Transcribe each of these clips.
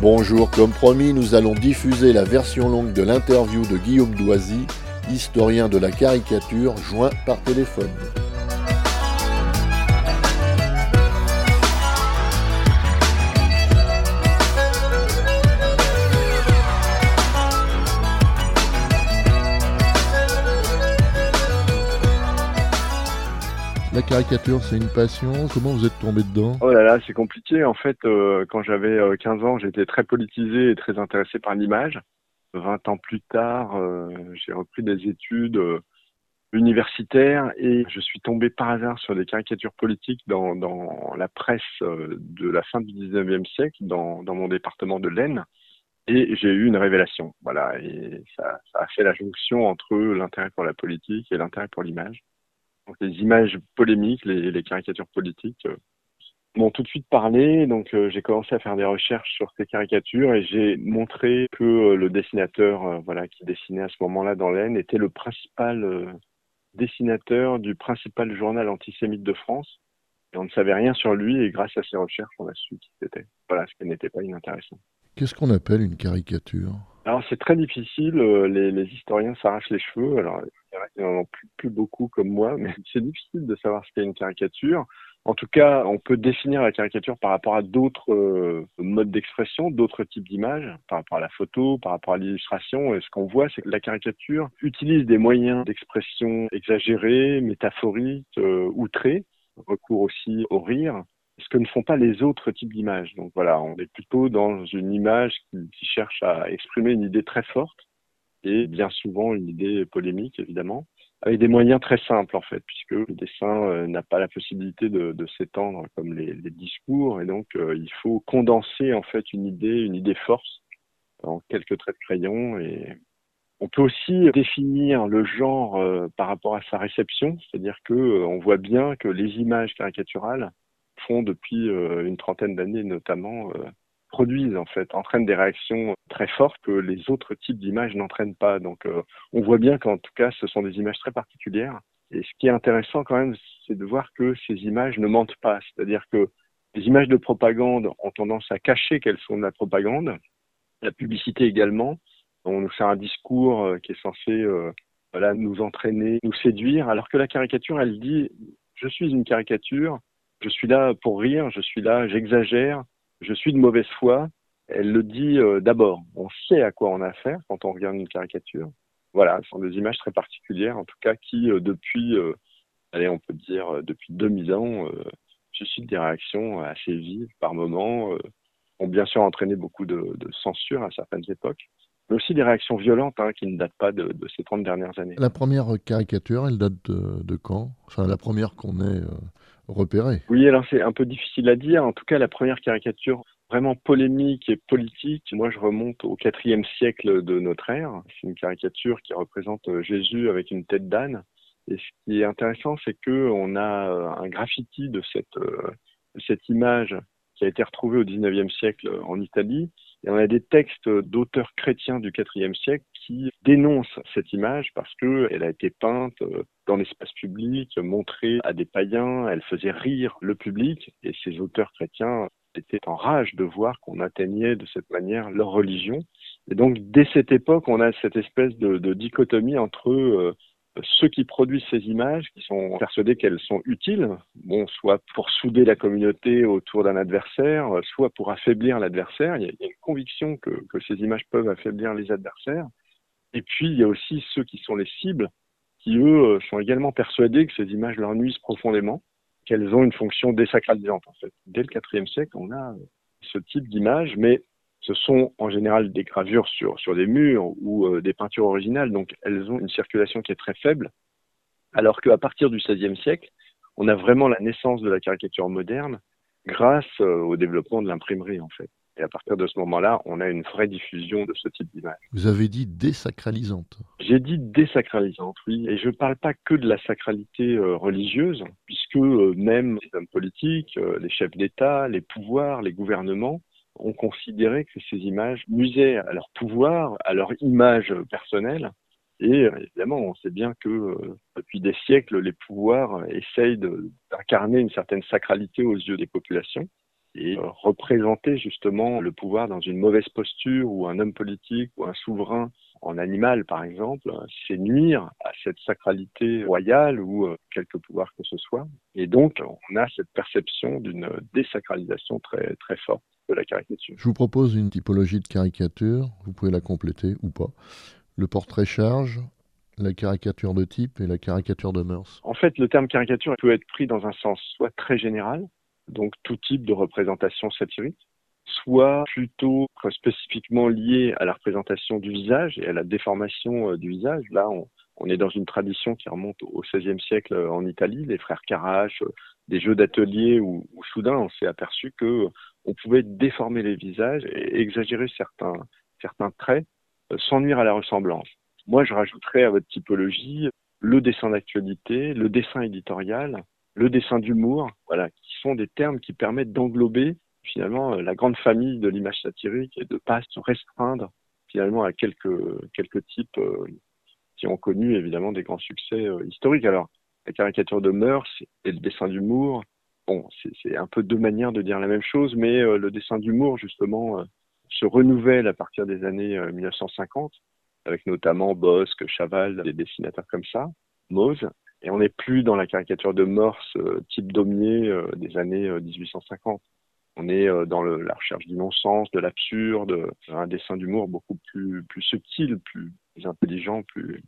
Bonjour, comme promis, nous allons diffuser la version longue de l'interview de Guillaume Doisy, historien de la caricature, joint par téléphone. La caricature, c'est une passion. Comment vous êtes tombé dedans ? Oh là là, c'est compliqué. En fait, quand j'avais 15 ans, j'étais très politisé et très intéressé par l'image. 20 ans plus tard, j'ai repris des études universitaires et je suis tombé par hasard sur des caricatures politiques dans la presse de la fin du 19e siècle, dans mon département de l'Aisne. Et j'ai eu une révélation. Voilà, et ça a fait la jonction entre l'intérêt pour la politique et l'intérêt pour l'image. Donc les images polémiques, les caricatures politiques m'ont tout de suite parlé. Donc j'ai commencé à faire des recherches sur ces caricatures et j'ai montré que le dessinateur qui dessinait à ce moment-là dans l'Aisne était le principal dessinateur du principal journal antisémite de France. Et on ne savait rien sur lui et grâce à ces recherches, on a su qui c'était. Voilà, ce qui n'était pas inintéressant. Qu'est-ce qu'on appelle une caricature ? Alors c'est très difficile, les historiens s'arrachent les cheveux, alors il n'y en a plus beaucoup comme moi, mais c'est difficile de savoir ce qu'est une caricature. En tout cas, on peut définir la caricature par rapport à d'autres modes d'expression, d'autres types d'images, par rapport à la photo, par rapport à l'illustration. Et ce qu'on voit, c'est que la caricature utilise des moyens d'expression exagérés, métaphoriques, outrés, recours aussi au rire, ce que ne font pas les autres types d'images. Donc voilà, on est plutôt dans une image qui cherche à exprimer une idée très forte et bien souvent une idée polémique, évidemment, avec des moyens très simples en fait, puisque le dessin n'a pas la possibilité de s'étendre comme les discours, et donc il faut condenser en fait une idée forte en quelques traits de crayon. Et on peut aussi définir le genre par rapport à sa réception, c'est-à-dire que on voit bien que les images caricaturales font depuis une trentaine d'années notamment, produisent en fait, entraînent des réactions très fortes que les autres types d'images n'entraînent pas. Donc on voit bien qu'en tout cas ce sont des images très particulières. Et ce qui est intéressant quand même, c'est de voir que ces images ne mentent pas. C'est-à-dire que les images de propagande ont tendance à cacher qu'elles sont de la propagande. La publicité également. On nous fait un discours qui est censé nous entraîner, nous séduire, alors que la caricature, elle dit « je suis une caricature, je suis là pour rire, je suis là, j'exagère, je suis de mauvaise foi ». Elle le dit d'abord. On sait à quoi on a affaire quand on regarde une caricature. Voilà, ce sont des images très particulières, en tout cas, qui depuis, on peut dire depuis 2000 ans, suscitent des réactions assez vives par moments, ont bien sûr entraîné beaucoup de censure à certaines époques, mais aussi des réactions violentes qui ne datent pas de ces 30 dernières années. La première caricature, elle date de quand ? Enfin, la première qu'on ait repérée. Oui, alors c'est un peu difficile à dire. En tout cas, la première caricature vraiment polémique et politique, moi je remonte au IVe siècle de notre ère. C'est une caricature qui représente Jésus avec une tête d'âne. Et ce qui est intéressant, c'est qu'on a un graffiti de cette image qui a été retrouvée au XIXe siècle en Italie. Et on a des textes d'auteurs chrétiens du IVe siècle qui dénoncent cette image parce qu'elle a été peinte dans l'espace public, montrée à des païens, elle faisait rire le public, et ces auteurs chrétiens étaient en rage de voir qu'on atteignait de cette manière leur religion. Et donc, dès cette époque, on a cette espèce de dichotomie entre ceux qui produisent ces images, qui sont persuadés qu'elles sont utiles, soit pour souder la communauté autour d'un adversaire, soit pour affaiblir l'adversaire. Il y a une conviction que ces images peuvent affaiblir les adversaires. Et puis, il y a aussi ceux qui sont les cibles, qui, eux, sont également persuadés que ces images leur nuisent profondément, qu'elles ont une fonction désacralisante, en fait. Dès le IVe siècle, on a ce type d'images, mais ce sont en général des gravures sur des murs ou des peintures originales, donc elles ont une circulation qui est très faible, alors qu'à partir du XVIe siècle, on a vraiment la naissance de la caricature moderne grâce au développement de l'imprimerie, en fait. Et à partir de ce moment-là, on a une vraie diffusion de ce type d'image. Vous avez dit désacralisante. J'ai dit désacralisante, oui. Et je ne parle pas que de la sacralité religieuse, puisque même les hommes politiques, les chefs d'État, les pouvoirs, les gouvernements ont considéré que ces images nuisaient à leur pouvoir, à leur image personnelle. Et évidemment, on sait bien que depuis des siècles, les pouvoirs essayent d'incarner une certaine sacralité aux yeux des populations. et représenter justement le pouvoir dans une mauvaise posture, ou un homme politique ou un souverain en animal, par exemple, c'est nuire à cette sacralité royale ou quelque pouvoir que ce soit. Et donc, on a cette perception d'une désacralisation très, très forte de la caricature. Je vous propose une typologie de caricature, vous pouvez la compléter ou pas. Le portrait charge, la caricature de type et la caricature de mœurs. En fait, le terme caricature peut être pris dans un sens soit très général, donc tout type de représentation satirique, soit plutôt spécifiquement lié à la représentation du visage et à la déformation du visage. Là, on est dans une tradition qui remonte au XVIe siècle en Italie, les frères Carache, des jeux d'atelier où soudain on s'est aperçu que on pouvait déformer les visages et exagérer certains traits sans nuire à la ressemblance. Moi, je rajouterais à votre typologie le dessin d'actualité, le dessin éditorial, le dessin d'humour, voilà, qui sont des termes qui permettent d'englober finalement la grande famille de l'image satirique et de ne pas se restreindre finalement à quelques types qui ont connu évidemment des grands succès historiques. Alors, la caricature de mœurs et le dessin d'humour, bon, c'est un peu deux manières de dire la même chose, mais le dessin d'humour, justement, se renouvelle à partir des années 1950, avec notamment Bosc, Chaval, des dessinateurs comme ça, Mose, et on n'est plus dans la caricature de mœurs type Daumier des années 1850. On est dans la recherche du non-sens, de l'absurde, un dessin d'humour beaucoup plus subtil, plus intelligent,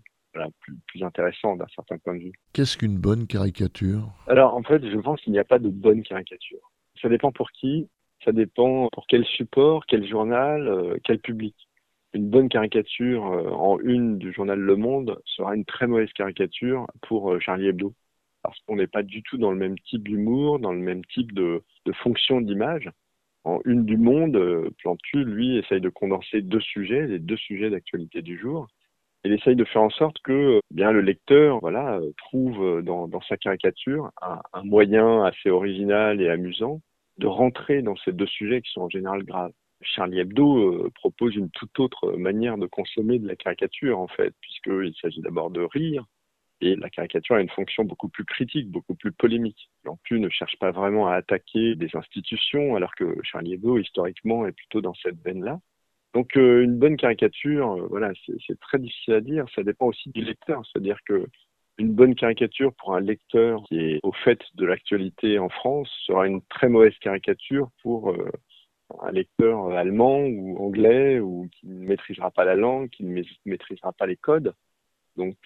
plus intéressant d'un certain point de vue. Qu'est-ce qu'une bonne caricature? Alors, en fait, je pense qu'il n'y a pas de bonne caricature. Ça dépend pour qui, ça dépend pour quel support, quel journal, quel public. Une bonne caricature en une du journal Le Monde sera une très mauvaise caricature pour Charlie Hebdo. Parce qu'on n'est pas du tout dans le même type d'humour, dans le même type de fonction d'image. En une du Monde, Plantu, lui, essaye de condenser les deux sujets d'actualité du jour. Il essaye de faire en sorte que bien le lecteur trouve dans sa caricature un moyen assez original et amusant de rentrer dans ces deux sujets qui sont en général graves. Charlie Hebdo propose une toute autre manière de consommer de la caricature, en fait, puisqu'il s'agit d'abord de rire, et la caricature a une fonction beaucoup plus critique, beaucoup plus polémique. Plantu ne cherche pas vraiment à attaquer des institutions, alors que Charlie Hebdo, historiquement, est plutôt dans cette veine-là. Donc une bonne caricature, c'est très difficile à dire, ça dépend aussi du lecteur, c'est-à-dire que une bonne caricature pour un lecteur qui est au fait de l'actualité en France sera une très mauvaise caricature pour un lecteur allemand ou anglais ou qui ne maîtrisera pas la langue, qui ne maîtrisera pas les codes. Donc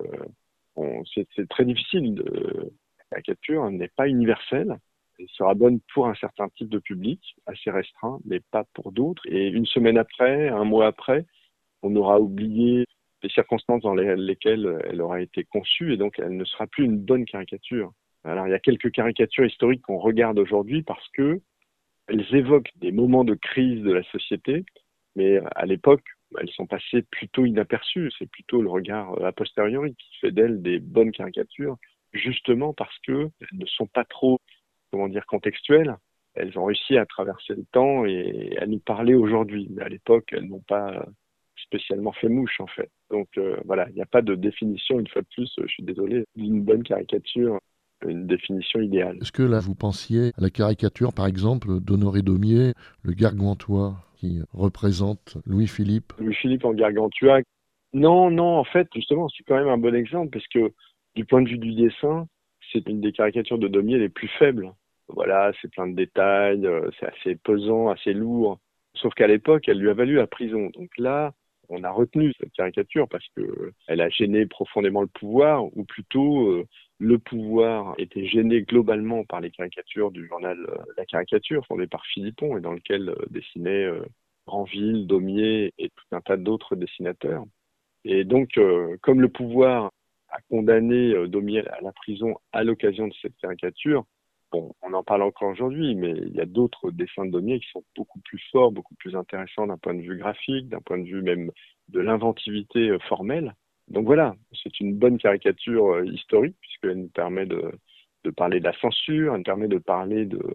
c'est très difficile. La caricature n'est pas universelle. Elle sera bonne pour un certain type de public, assez restreint, mais pas pour d'autres. Et une semaine après, un mois après, on aura oublié les circonstances dans lesquelles elle aura été conçue, et donc elle ne sera plus une bonne caricature. Alors il y a quelques caricatures historiques qu'on regarde aujourd'hui parce que elles évoquent des moments de crise de la société, mais à l'époque, elles sont passées plutôt inaperçues. C'est plutôt le regard a posteriori qui fait d'elles des bonnes caricatures, justement parce qu'elles ne sont pas trop, contextuelles. Elles ont réussi à traverser le temps et à nous parler aujourd'hui. Mais à l'époque, elles n'ont pas spécialement fait mouche, en fait. Donc il n'y a pas de définition, une fois de plus, je suis désolé, d'une bonne caricature, une définition idéale. Est-ce que là, vous pensiez à la caricature, par exemple, d'Honoré Daumier, le Gargantua, qui représente Louis-Philippe? Louis-Philippe en Gargantua. Non, en fait, justement, c'est quand même un bon exemple, parce que du point de vue du dessin, c'est une des caricatures de Daumier les plus faibles. Voilà, c'est plein de détails, c'est assez pesant, assez lourd. Sauf qu'à l'époque, elle lui a valu la prison. Donc là, on a retenu cette caricature parce que elle a gêné profondément le pouvoir, ou plutôt le pouvoir était gêné globalement par les caricatures du journal La Caricature, fondé par Philippon, et dans lequel dessinaient Granville, Daumier et tout un tas d'autres dessinateurs. Et donc, comme le pouvoir a condamné Daumier à la prison à l'occasion de cette caricature, bon, on en parle encore aujourd'hui, mais il y a d'autres dessins de Daumier qui sont beaucoup plus forts, beaucoup plus intéressants d'un point de vue graphique, d'un point de vue même de l'inventivité formelle. Donc voilà, c'est une bonne caricature historique, puisqu'elle nous permet de parler de la censure, elle nous permet de parler de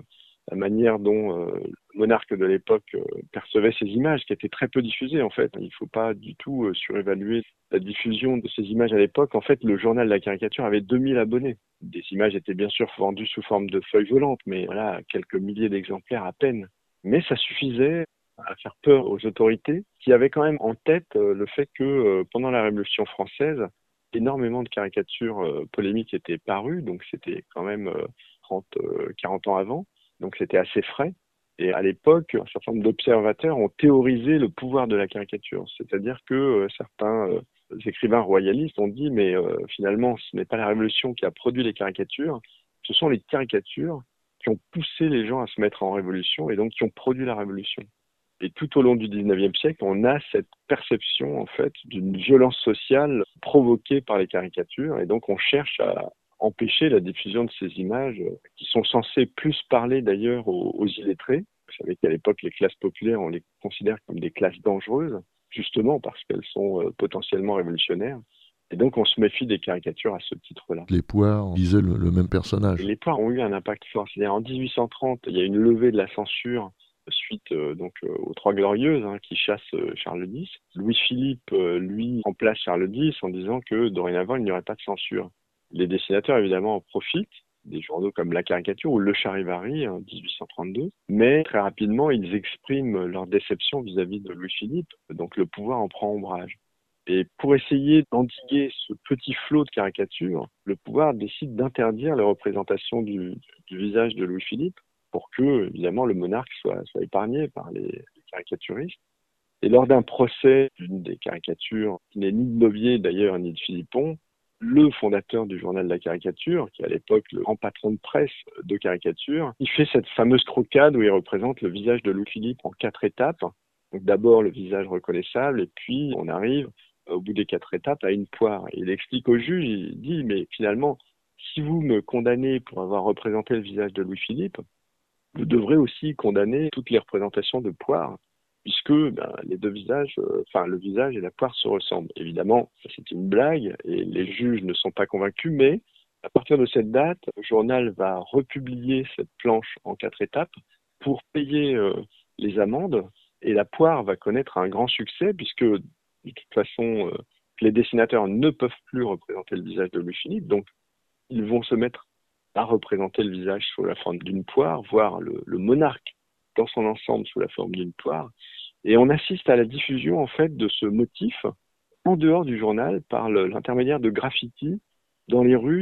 la manière dont le monarque de l'époque percevait ces images, qui étaient très peu diffusées en fait. Il ne faut pas du tout surévaluer la diffusion de ces images à l'époque. En fait, le journal de la caricature avait 2000 abonnés. Des images étaient bien sûr vendues sous forme de feuilles volantes, mais voilà, quelques milliers d'exemplaires à peine. Mais ça suffisait à faire peur aux autorités qui avaient quand même en tête le fait que pendant la Révolution française, énormément de caricatures polémiques étaient parues, donc c'était quand même 30, 40 ans avant, donc c'était assez frais. Et à l'époque, un certain nombre d'observateurs ont théorisé le pouvoir de la caricature, c'est-à-dire que certains écrivains royalistes ont dit, mais finalement, ce n'est pas la Révolution qui a produit les caricatures, ce sont les caricatures qui ont poussé les gens à se mettre en révolution et donc qui ont produit la révolution. Et tout au long du 19e siècle, on a cette perception en fait d'une violence sociale provoquée par les caricatures et donc on cherche à empêcher la diffusion de ces images qui sont censées plus parler d'ailleurs aux illettrés. Vous savez qu'à l'époque, les classes populaires, on les considère comme des classes dangereuses, justement parce qu'elles sont potentiellement révolutionnaires. Et donc on se méfie des caricatures à ce titre-là. Les poires visaient le même personnage. Et les poires ont eu un impact fort. C'est-à-dire en 1830, il y a une levée de la censure suite aux Trois Glorieuses qui chassent Charles X. Louis-Philippe, lui, remplace Charles X en disant que dorénavant, il n'y aurait pas de censure. Les dessinateurs, évidemment, en profitent, des journaux comme La Caricature ou Le Charivari en 1832, mais très rapidement, ils expriment leur déception vis-à-vis de Louis-Philippe, donc le pouvoir en prend ombrage. Et pour essayer d'endiguer ce petit flot de caricatures, le pouvoir décide d'interdire les représentations du visage de Louis-Philippe pour que, évidemment, le monarque soit épargné par les caricaturistes. Et lors d'un procès d'une des caricatures, qui n'est ni de Novier d'ailleurs, ni de Philippon, le fondateur du journal de la caricature, qui est à l'époque le grand patron de presse de caricature, il fait cette fameuse croquade où il représente le visage de Louis-Philippe en 4 étapes. Donc d'abord le visage reconnaissable, et puis on arrive au bout des 4 étapes à une poire. Et il explique au juge, il dit, mais finalement, si vous me condamnez pour avoir représenté le visage de Louis-Philippe, vous devrez aussi condamner toutes les représentations de poire, puisque les deux visages, le visage et la poire se ressemblent. Évidemment, c'est une blague et les juges ne sont pas convaincus, mais à partir de cette date, le journal va republier cette planche en 4 étapes pour payer les amendes et la poire va connaître un grand succès puisque de toute façon, les dessinateurs ne peuvent plus représenter le visage de Louis-Philippe, donc ils vont se mettre à représenter le visage sous la forme d'une poire, voire le monarque dans son ensemble sous la forme d'une poire. Et on assiste à la diffusion en fait de ce motif en dehors du journal par l'intermédiaire de graffitis dans les rues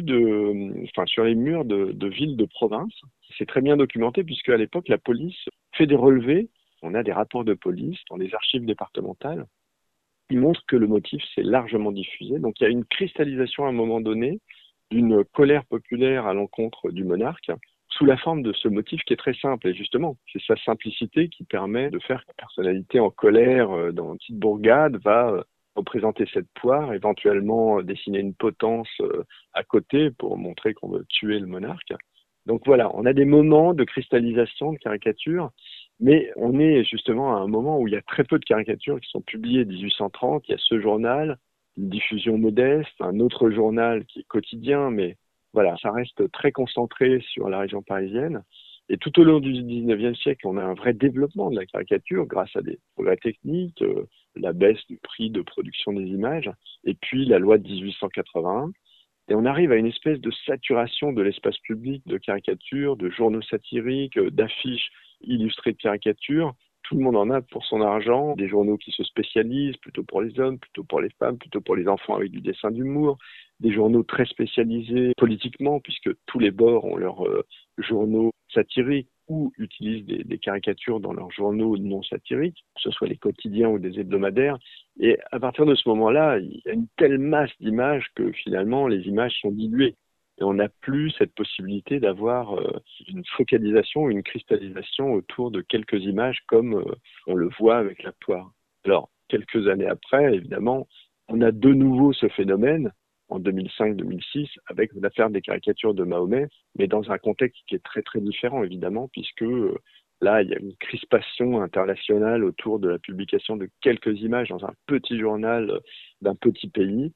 sur les murs de villes de province. C'est très bien documenté puisque à l'époque la police fait des relevés. On a des rapports de police dans les archives départementales qui montrent que le motif s'est largement diffusé. Donc il y a une cristallisation à un moment donné d'une colère populaire à l'encontre du monarque sous la forme de ce motif qui est très simple. Et justement, c'est sa simplicité qui permet de faire que la personnalité en colère dans une petite bourgade va représenter cette poire, éventuellement dessiner une potence à côté pour montrer qu'on veut tuer le monarque. Donc voilà, on a des moments de cristallisation, de caricature, mais on est justement à un moment où il y a très peu de caricatures qui sont publiées. 1830, il y a ce journal, une diffusion modeste, un autre journal qui est quotidien, mais voilà, ça reste très concentré sur la région parisienne. Et tout au long du 19e siècle, on a un vrai développement de la caricature grâce à des progrès techniques, la baisse du prix de production des images, et puis la loi de 1881. Et on arrive à une espèce de saturation de l'espace public de caricatures, de journaux satiriques, d'affiches illustrées de caricatures. Tout le monde en a pour son argent, des journaux qui se spécialisent, plutôt pour les hommes, plutôt pour les femmes, plutôt pour les enfants avec du dessin d'humour, des journaux très spécialisés politiquement, puisque tous les bords ont leurs journaux satiriques ou utilisent des caricatures dans leurs journaux non satiriques, que ce soit les quotidiens ou des hebdomadaires. Et à partir de ce moment-là, il y a une telle masse d'images que finalement les images sont diluées. Et on n'a plus cette possibilité d'avoir une focalisation, une cristallisation autour de quelques images comme on le voit avec la poire. Alors, quelques années après, évidemment, on a de nouveau ce phénomène en 2005-2006 avec l'affaire des caricatures de Mahomet, mais dans un contexte qui est très très différent évidemment, puisque là, il y a une crispation internationale autour de la publication de quelques images dans un petit journal d'un petit pays.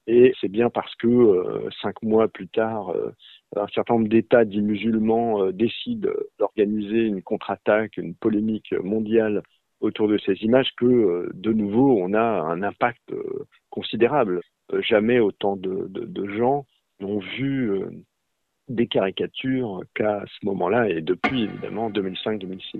Et c'est bien parce que 5 mois plus tard, un certain nombre d'États dits musulmans décident d'organiser une contre-attaque, une polémique mondiale autour de ces images que, de nouveau, on a un impact considérable. Jamais autant de gens n'ont vu des caricatures qu'à ce moment-là et depuis, évidemment, 2005-2006.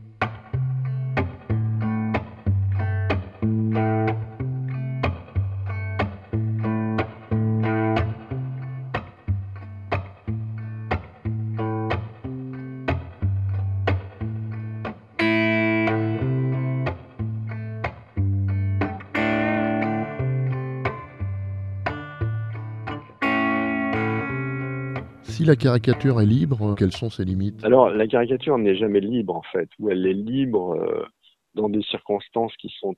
Si la caricature est libre, quelles sont ses limites? Alors, la caricature n'est jamais libre, en fait, ou elle est libre dans des circonstances qui sont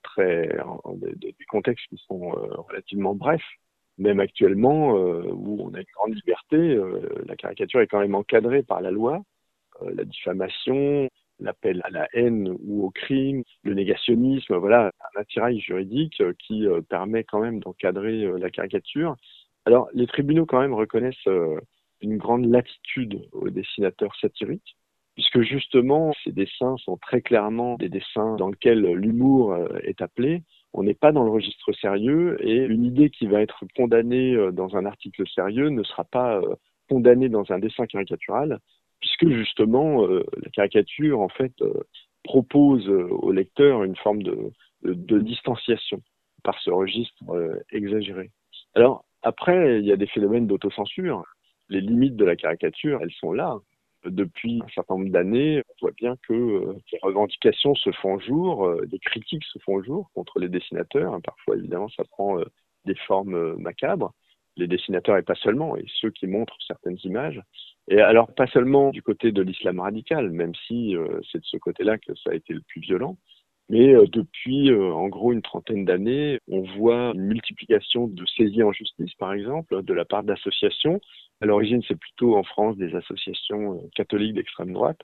des contextes qui sont relativement brefs. Même actuellement, où on a une grande liberté, la caricature est quand même encadrée par la loi. La diffamation, l'appel à la haine ou au crime, le négationnisme, voilà, un attirail juridique qui permet quand même d'encadrer la caricature. Alors, les tribunaux quand même reconnaissent une grande latitude aux dessinateurs satiriques, puisque justement, ces dessins sont très clairement des dessins dans lesquels l'humour est appelé. On n'est pas dans le registre sérieux et une idée qui va être condamnée dans un article sérieux ne sera pas condamnée dans un dessin caricatural, puisque justement, la caricature, en fait, propose au lecteur une forme de distanciation par ce registre exagéré. Alors, après, il y a des phénomènes d'autocensure. Les limites de la caricature, elles sont là. Depuis un certain nombre d'années, on voit bien que les revendications se font jour, des critiques se font jour contre les dessinateurs. Parfois, évidemment, ça prend des formes macabres. Les dessinateurs et pas seulement, et ceux qui montrent certaines images. Et alors, pas seulement du côté de l'islam radical, même si c'est de ce côté-là que ça a été le plus violent, mais depuis en gros une trentaine d'années, on voit une multiplication de saisies en justice, par exemple, de la part d'associations. À l'origine, c'est plutôt en France des associations catholiques d'extrême droite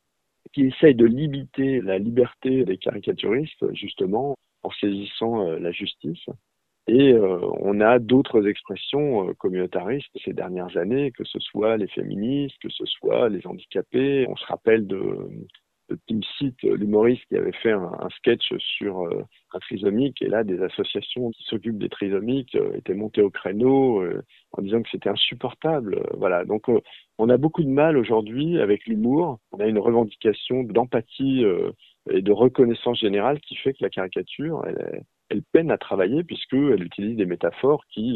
qui essayent de limiter la liberté des caricaturistes, justement, en saisissant la justice. Et on a d'autres expressions communautaristes ces dernières années, que ce soit les féministes, que ce soit les handicapés. On se rappelle de Tim Seat, l'humoriste qui avait fait un sketch sur un trisomique, et là, des associations qui s'occupent des trisomiques étaient montées au créneau en disant que c'était insupportable. Voilà. Donc, on a beaucoup de mal aujourd'hui avec l'humour. On a une revendication d'empathie et de reconnaissance générale qui fait que la caricature, elle peine à travailler puisqu'elle utilise des métaphores qui,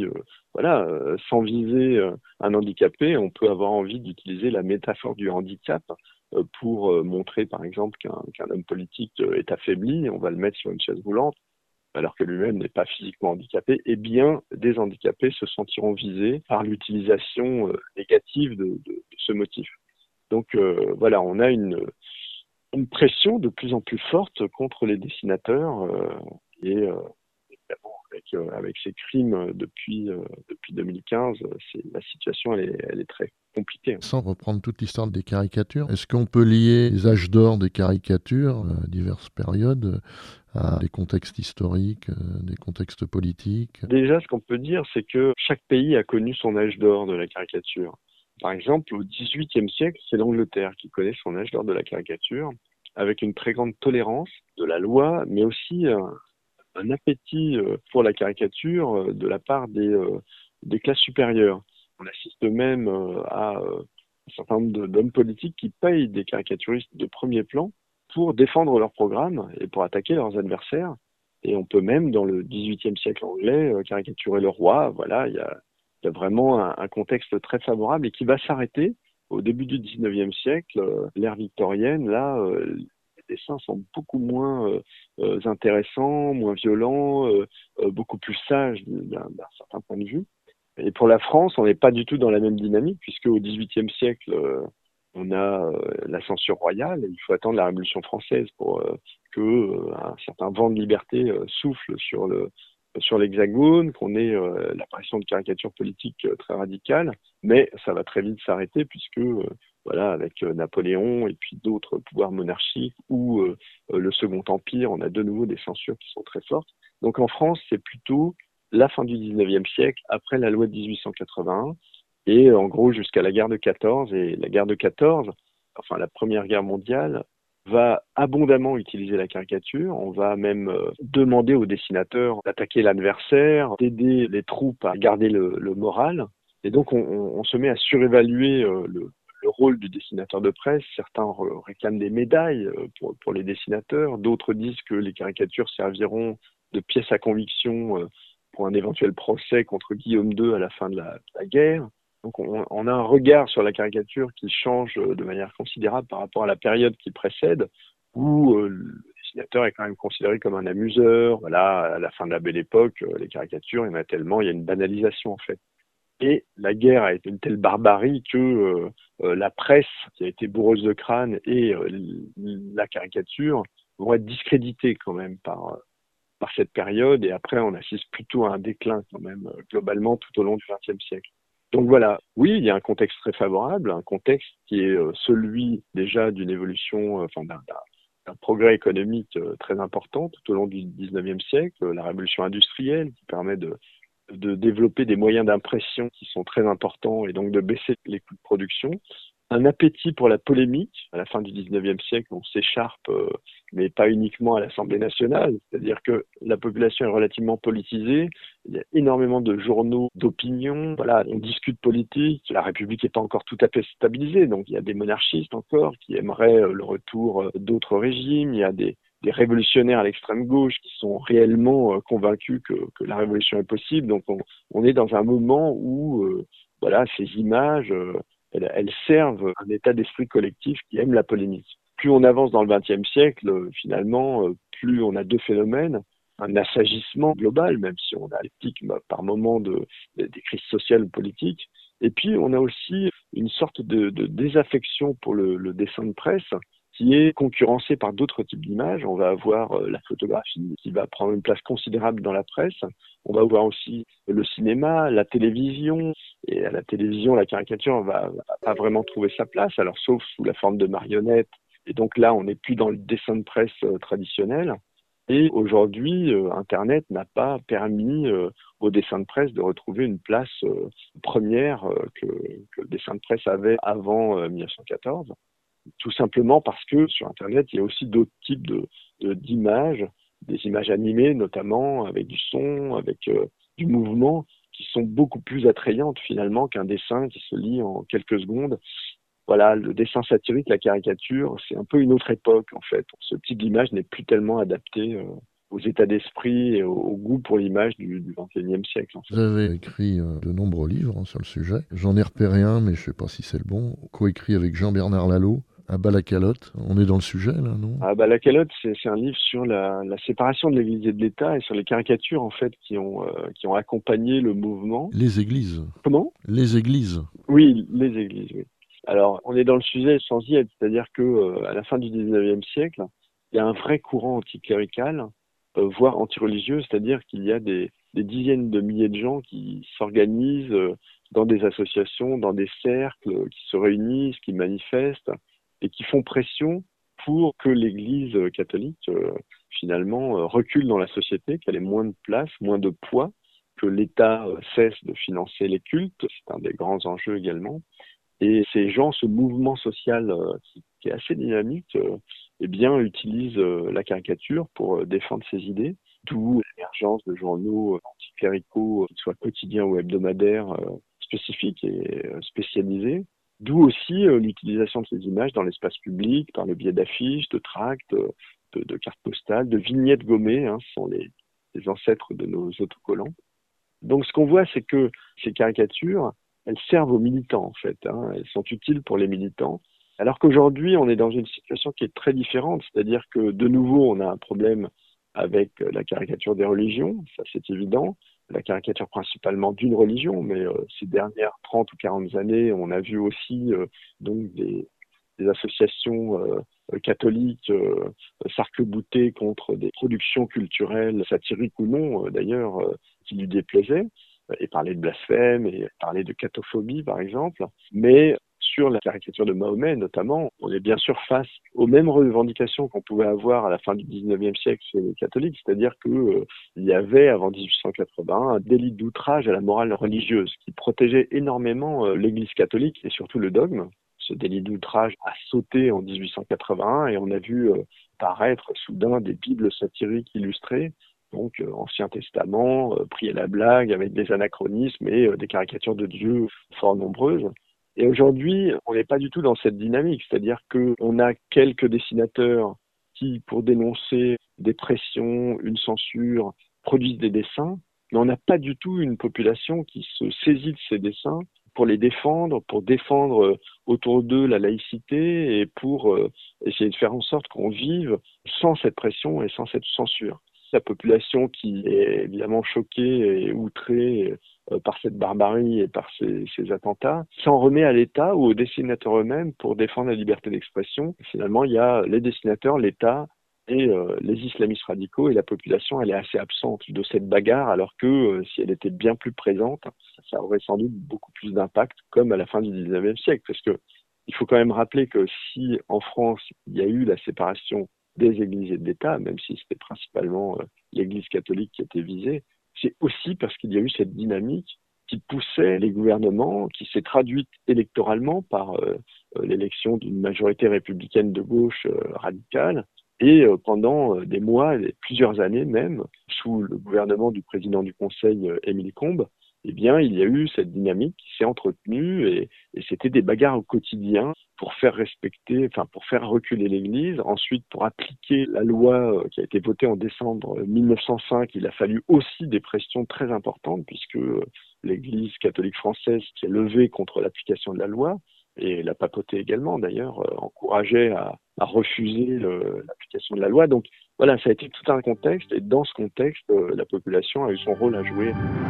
sans viser un handicapé, on peut avoir envie d'utiliser la métaphore du handicap pour montrer, par exemple, qu'un homme politique est affaibli. On va le mettre sur une chaise roulante alors que lui-même n'est pas physiquement handicapé. Eh bien, des handicapés se sentiront visés par l'utilisation négative de ce motif. Donc, voilà, on a une pression de plus en plus forte contre les dessinateurs et évidemment avec ces crimes depuis 2015, la situation elle est très compliquée. Sans reprendre toute l'histoire des caricatures, est-ce qu'on peut lier les âges d'or des caricatures à diverses périodes, à des contextes historiques, des contextes politiques? Déjà, ce qu'on peut dire, c'est que chaque pays a connu son âge d'or de la caricature. Par exemple, au XVIIIe siècle, c'est l'Angleterre qui connaît son âge d'or de la caricature, avec une très grande tolérance de la loi, mais aussi un appétit pour la caricature de la part des classes supérieures. On assiste même à un certain nombre d'hommes politiques qui payent des caricaturistes de premier plan pour défendre leur programme et pour attaquer leurs adversaires. Et on peut même, dans le XVIIIe siècle anglais, caricaturer le roi. Voilà, il y a vraiment un contexte très favorable et qui va s'arrêter au début du XIXe siècle, l'ère victorienne. Là, les dessins sont beaucoup moins intéressants, moins violents, beaucoup plus sages d'un certain point de vue. Et pour la France, on n'est pas du tout dans la même dynamique, puisque au XVIIIe siècle, on a la censure royale, et il faut attendre la Révolution française pour que un certain vent de liberté souffle sur l'Hexagone, qu'on ait l'apparition de caricatures politiques très radicales, mais ça va très vite s'arrêter, puisque voilà, avec Napoléon et puis d'autres pouvoirs monarchiques ou le Second Empire, on a de nouveau des censures qui sont très fortes. Donc en France, c'est plutôt la fin du 19e siècle, après la loi de 1881, et en gros jusqu'à la guerre de 14. Et la guerre de 14, enfin la Première Guerre mondiale, va abondamment utiliser la caricature. On va même demander aux dessinateurs d'attaquer l'adversaire, d'aider les troupes à garder le moral. Et donc on se met à surévaluer le rôle du dessinateur de presse. Certains réclament des médailles pour les dessinateurs. D'autres disent que les caricatures serviront de pièce à conviction pour un éventuel procès contre Guillaume II à la fin de la guerre. Donc on a un regard sur la caricature qui change de manière considérable par rapport à la période qui précède, où le dessinateur est quand même considéré comme un amuseur. Voilà, à la fin de la Belle Époque, les caricatures, il y en a tellement, il y a une banalisation en fait. Et la guerre a été une telle barbarie que la presse, qui a été bourreuse de crâne, et la caricature vont être discrédités quand même par cette période. Et après, on assiste plutôt à un déclin quand même globalement tout au long du XXe siècle. Donc voilà, oui, il y a un contexte très favorable, un contexte qui est celui déjà d'une évolution, enfin d'un progrès économique très important tout au long du XIXe siècle, la révolution industrielle qui permet de développer des moyens d'impression qui sont très importants et donc de baisser les coûts de production. Un appétit pour la polémique. À la fin du XIXe siècle, on s'écharpe, mais pas uniquement à l'Assemblée nationale. C'est-à-dire que la population est relativement politisée. Il y a énormément de journaux d'opinion. Voilà, on discute politique. La République n'est pas encore tout à fait stabilisée. Donc, il y a des monarchistes encore qui aimeraient le retour d'autres régimes. Il y a des révolutionnaires à l'extrême gauche qui sont réellement convaincus que la révolution est possible. Donc, on est dans un moment où, voilà, ces images... elles servent un état d'esprit collectif qui aime la polémique. Plus on avance dans le XXe siècle, finalement, plus on a deux phénomènes. Un assagissement global, même si on a des pics par moment des crises sociales ou politiques. Et puis, on a aussi une sorte de désaffection pour le dessin de presse qui est concurrencé par d'autres types d'images. On va avoir la photographie qui va prendre une place considérable dans la presse. On va avoir aussi le cinéma, la télévision. Et à la télévision, la caricature va pas vraiment trouver sa place, alors sauf sous la forme de marionnettes. Et donc là, on n'est plus dans le dessin de presse traditionnel. Et aujourd'hui, Internet n'a pas permis au dessin de presse de retrouver une place première que le dessin de presse avait avant 1914. Tout simplement parce que sur Internet, il y a aussi d'autres types d'images, des images animées notamment, avec du son, avec du mouvement, qui sont beaucoup plus attrayantes finalement qu'un dessin qui se lit en quelques secondes. Voilà, le dessin satirique, la caricature, c'est un peu une autre époque en fait. Ce type d'image n'est plus tellement adapté aux états d'esprit et au goût pour l'image du XXIe siècle. En fait. Vous avez écrit de nombreux livres sur le sujet. J'en ai repéré un, mais je ne sais pas si c'est le bon, coécrit avec Jean-Bernard Lalo, À bas la calotte. On est dans le sujet, là, non? Ah bah, La Calotte, c'est un livre sur la séparation de l'Église et de l'État et sur les caricatures en fait qui ont accompagné le mouvement. Les églises. Comment? Les églises. Oui, les églises, oui. Alors, on est dans le sujet sans y être, c'est-à-dire que à la fin du XIXe siècle, il y a un vrai courant anticlérical, voire antireligieux, c'est-à-dire qu'il y a des dizaines de milliers de gens qui s'organisent dans des associations, dans des cercles, qui se réunissent, qui manifestent et qui font pression pour que l'Église catholique, finalement, recule dans la société, qu'elle ait moins de place, moins de poids, que l'État cesse de financer les cultes, c'est un des grands enjeux également. Et ces gens, ce mouvement social qui est assez dynamique, eh bien, utilisent la caricature pour défendre ses idées, d'où l'émergence de journaux anticléricaux, qu'ils soient quotidiens ou hebdomadaires, spécifiques et spécialisés, d'où aussi l'utilisation de ces images dans l'espace public, par le biais d'affiches, de tracts, de cartes postales, de vignettes gommées, ce sont les ancêtres de nos autocollants. Donc ce qu'on voit, c'est que ces caricatures, elles servent aux militants en fait, elles sont utiles pour les militants. Alors qu'aujourd'hui, on est dans une situation qui est très différente, c'est-à-dire que de nouveau, on a un problème avec la caricature des religions, ça c'est évident, la caricature principalement d'une religion, mais ces dernières 30 ou 40 années, on a vu aussi donc des associations catholiques s'arc-bouter contre des productions culturelles, satiriques ou non d'ailleurs, qui lui déplaisaient, et parler de blasphème, et parler de catophobie par exemple. Mais sur la caricature de Mahomet notamment, on est bien sûr face aux mêmes revendications qu'on pouvait avoir à la fin du 19e siècle chez les catholiques, c'est-à-dire que il y avait avant 1880 un délit d'outrage à la morale religieuse qui protégeait énormément l'Église catholique et surtout le dogme. Ce délit d'outrage a sauté en 1881 et on a vu paraître soudain des bibles satiriques illustrées, donc Ancien Testament, pris à la blague avec des anachronismes et des caricatures de Dieu fort nombreuses. Et aujourd'hui, on n'est pas du tout dans cette dynamique, c'est-à-dire qu'on a quelques dessinateurs qui, pour dénoncer des pressions, une censure, produisent des dessins, mais on n'a pas du tout une population qui se saisit de ces dessins pour les défendre, pour défendre autour d'eux la laïcité et pour essayer de faire en sorte qu'on vive sans cette pression et sans cette censure. La population qui est évidemment choquée et outrée par cette barbarie et par ces attentats s'en remet à l'État ou aux dessinateurs eux-mêmes pour défendre la liberté d'expression. Finalement, il y a les dessinateurs, l'État et les islamistes radicaux, et la population, elle est assez absente de cette bagarre, alors que si elle était bien plus présente, ça aurait sans doute beaucoup plus d'impact, comme à la fin du 19e siècle. Parce que il faut quand même rappeler que si en France, il y a eu la séparation des églises et de l'État, même si c'était principalement l'Église catholique qui était visée, c'est aussi parce qu'il y a eu cette dynamique qui poussait les gouvernements, qui s'est traduite électoralement par l'élection d'une majorité républicaine de gauche radicale. Et pendant des mois, et plusieurs années même, sous le gouvernement du président du Conseil, Émile Combes, eh bien, il y a eu cette dynamique qui s'est entretenue et c'était des bagarres au quotidien pour faire respecter, enfin, pour faire reculer l'Église. Ensuite, pour appliquer la loi qui a été votée en décembre 1905, il a fallu aussi des pressions très importantes puisque l'Église catholique française s'est levée contre l'application de la loi et la papauté également, d'ailleurs, encourageait à refuser l'application de la loi. Donc, voilà, ça a été tout un contexte et dans ce contexte, la population a eu son rôle à jouer.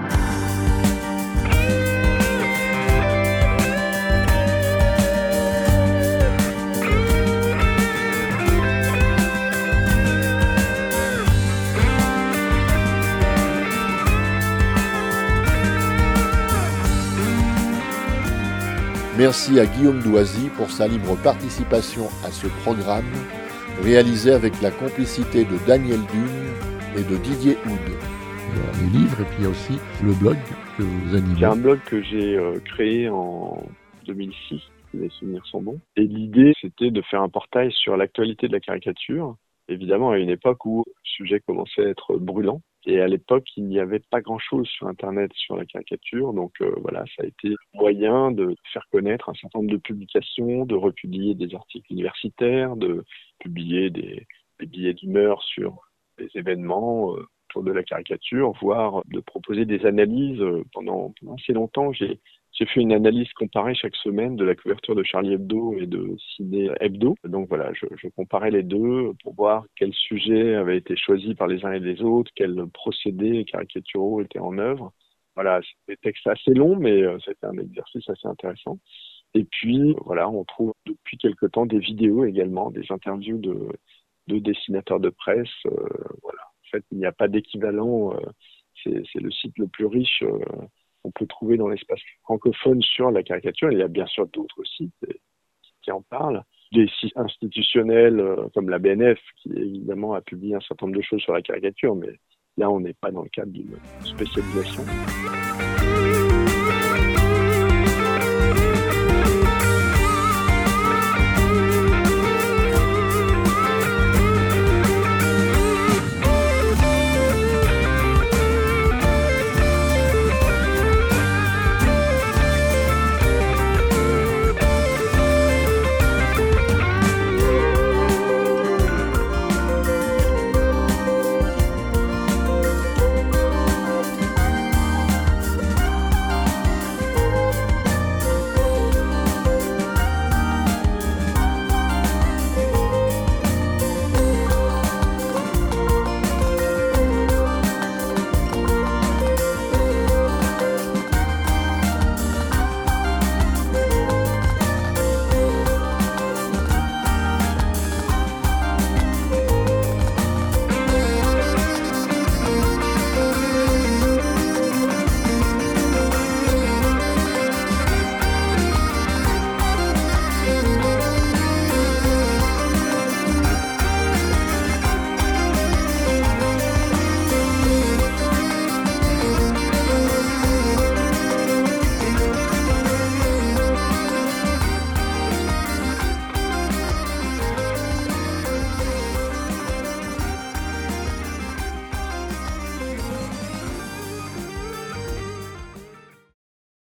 Merci à Guillaume Doisy pour sa libre participation à ce programme, réalisé avec la complicité de Daniel Dugne et de Didier Houd. Il y a les livres et puis il y a aussi le blog que vous animez. C'est un blog que j'ai créé en 2006, si les souvenirs sont bons. Et l'idée, c'était de faire un portail sur l'actualité de la caricature, évidemment à une époque où le sujet commençait à être brûlant. Et à l'époque, il n'y avait pas grand-chose sur Internet sur la caricature. Donc voilà, ça a été moyen de faire connaître un certain nombre de publications, de republier des articles universitaires, de publier des billets d'humeur sur des événements autour de la caricature, voire de proposer des analyses. Pendant assez longtemps, j'ai fait une analyse comparée chaque semaine de la couverture de Charlie Hebdo et de Ciné Hebdo. Donc voilà, je comparais les deux pour voir quels sujets avaient été choisis par les uns et les autres, quels procédés caricaturaux étaient en œuvre. Voilà, c'était des textes assez longs, mais c'était un exercice assez intéressant. Et puis, voilà, on trouve depuis quelque temps des vidéos également, des interviews de dessinateurs de presse. Voilà. En fait, il n'y a pas d'équivalent. C'est le site le plus riche qu'on peut trouver dans l'espace francophone sur la caricature. Il y a bien sûr d'autres sites qui en parlent. Des sites institutionnels comme la BNF, qui évidemment a publié un certain nombre de choses sur la caricature, mais là, on n'est pas dans le cadre d'une spécialisation.